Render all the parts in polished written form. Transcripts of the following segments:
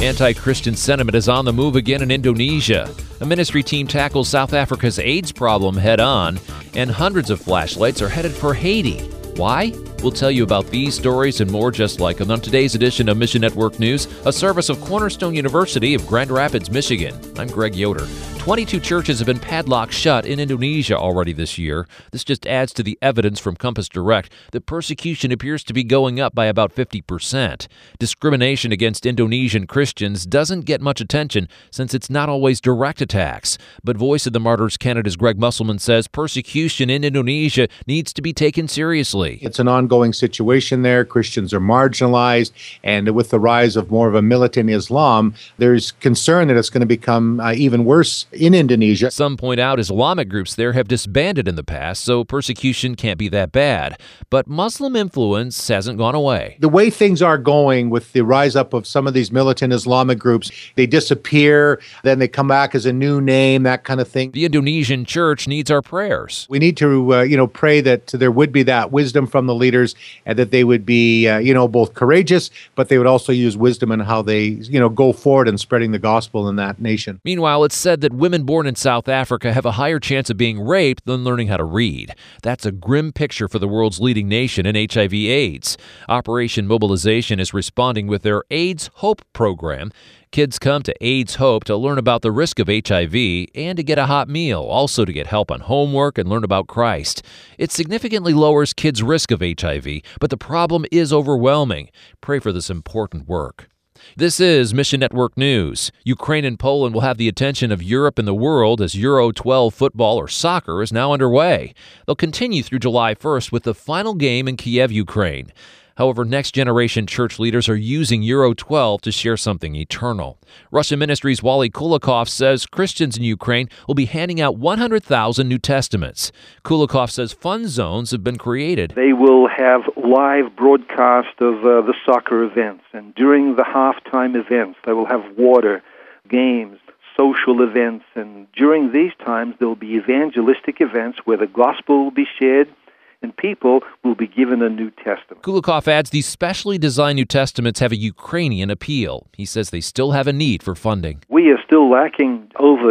Anti-Christian sentiment is on the move again in Indonesia. A ministry team tackles South Africa's AIDS problem head-on, and hundreds of flashlights are headed for Haiti. Why? We'll tell you about these stories and more just like them on today's edition of Mission Network News, a service of Cornerstone University of Grand Rapids, Michigan. I'm Greg Yoder. 22 churches have been padlocked shut in Indonesia already this year. This just adds to the evidence from Compass Direct that persecution appears to be going up by about 50%. Discrimination against Indonesian Christians doesn't get much attention since it's not always direct attacks. But Voice of the Martyrs Canada's Greg Musselman says persecution in Indonesia needs to be taken seriously. It's an ongoing situation there. Christians are marginalized, and with the rise of more of a militant Islam, there's concern that it's going to become even worse in Indonesia. Some point out Islamic groups there have disbanded in the past, so persecution can't be that bad. But Muslim influence hasn't gone away. The way things are going with the rise up of some of these militant Islamic groups, they disappear, then they come back as a new name, that kind of thing. The Indonesian church needs our prayers. We need to, pray that there would be that wisdom from the leaders and that they would be, both courageous, but they would also use wisdom in how they, go forward in spreading the gospel in that nation. Meanwhile, it's said that women born in South Africa have a higher chance of being raped than learning how to read. That's a grim picture for the world's leading nation in HIV/AIDS. Operation Mobilization is responding with their AIDS Hope program. Kids come to AIDS Hope to learn about the risk of HIV and to get a hot meal, also to get help on homework and learn about Christ. It significantly lowers kids' risk of HIV, but the problem is overwhelming. Pray for this important work. This is Mission Network News. Ukraine and Poland will have the attention of Europe and the world as Euro 12 football or soccer is now underway. They'll continue through July 1st with the final game in Kiev, Ukraine. However, next-generation church leaders are using Euro 12 to share something eternal. Russian Ministries' Wally Kulikov says Christians in Ukraine will be handing out 100,000 New Testaments. Kulikov says fun zones have been created. They will have live broadcast of the soccer events, and during the halftime events, they will have water, games, social events, and during these times, there will be evangelistic events where the gospel will be shared, and people will be given a New Testament. Kulikov adds these specially designed New Testaments have a Ukrainian appeal. He says they still have a need for funding. We are still lacking over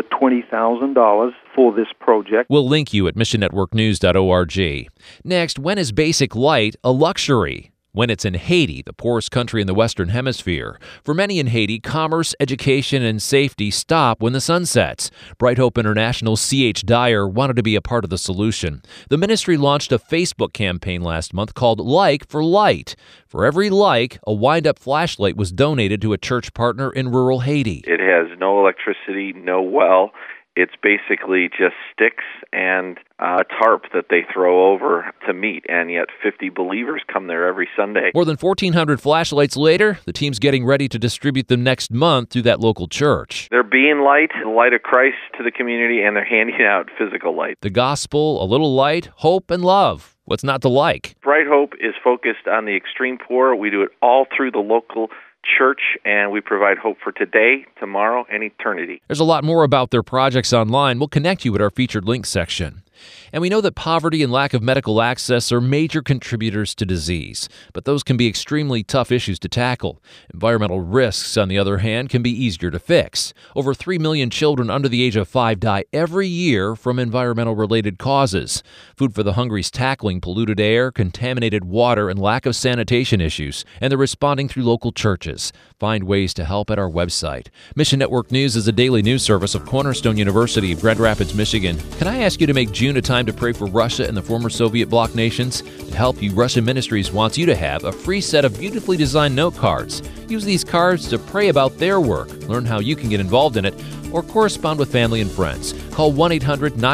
$20,000 for this project. We'll link you at missionnetworknews.org. Next, when is basic light a luxury? When it's in Haiti, the poorest country in the Western Hemisphere. For many in Haiti, commerce, education, and safety stop when the sun sets. Bright Hope International's C.H. Dyer wanted to be a part of the solution. The ministry launched a Facebook campaign last month called Like for Light. For every like, a wind-up flashlight was donated to a church partner in rural Haiti. It has no electricity, no well. It's basically just sticks and a tarp that they throw over to meet, and yet 50 believers come there every Sunday. More than 1,400 flashlights later, the team's getting ready to distribute them next month through that local church. They're being light, the light of Christ to the community, and they're handing out physical light. The gospel, a little light, hope, and love. What's not to like? Bright Hope is focused on the extreme poor. We do it all through the local church, and we provide hope for today, tomorrow, and eternity. There's a lot more about their projects online. We'll connect you at our featured links section. And we know that poverty and lack of medical access are major contributors to disease, but those can be extremely tough issues to tackle. Environmental risks, on the other hand, can be easier to fix. Over 3 million children under the age of 5 die every year from environmental-related causes. Food for the Hungry's tackling polluted air, contaminated water, and lack of sanitation issues, and they're responding through local churches. Find ways to help at our website. Mission Network News is a daily news service of Cornerstone University of Grand Rapids, Michigan. Can I ask you to make June a time to pray for Russia and the former Soviet bloc nations? To help you, Russian Ministries wants you to have a free set of beautifully designed note cards. Use these cards to pray about their work, learn how you can get involved in it, or correspond with family and friends. Call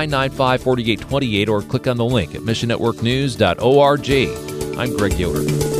1-800-995-4828 or click on the link at missionnetworknews.org. I'm Greg Yoder.